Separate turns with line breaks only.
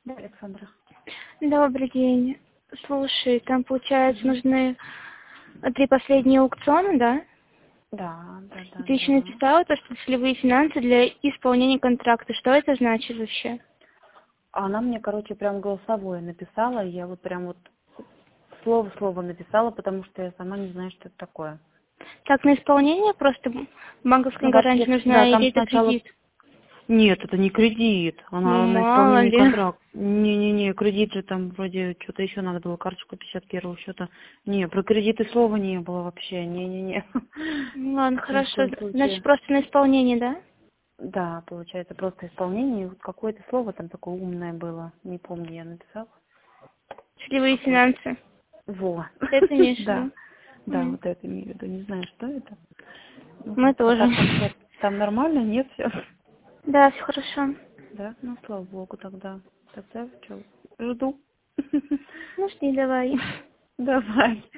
Да, Александра.
Добрый день. Слушай, там, получается, нужны 3 последние аукциона, да?
Да, да,
И
да,
ты еще
да.
написала то, что целевые финансы для исполнения контракта. Что это значит вообще?
Она мне, прям голосовое написала, и я вот прям вот слово в слово написала, потому что я сама не знаю, что это такое.
Так, на исполнение просто банковская
Ну,
гарантия
вообще, да,
нужна или
там
это
сначала...
кредит?
Нет, это не кредит,
Ну,
она на
мало
исполнение
ли.
контракта. Не-не-не, кредит же там вроде что-то еще надо было, карточку 51-го счета. Не, про кредиты слова не было вообще, не-не-не.
Ну, ладно,
Ни в
хорошо.
коем
Значит,
случае.
просто на исполнение, да?
Да, получается, просто исполнение, и вот какое-то слово там такое умное было, не помню, я написала.
Целевые
Вот.
финансы.
Во.
Ты это имеешь в
Да.
виду?
Да, вот это имею в виду. Не знаю, что это. Ну
Мы
вот. А
тоже.
так там все там нормально, нет, все.
Да, все хорошо.
Да, ну слава богу тогда. Тогда что, жду.
Ну, жди, давай.
Давай.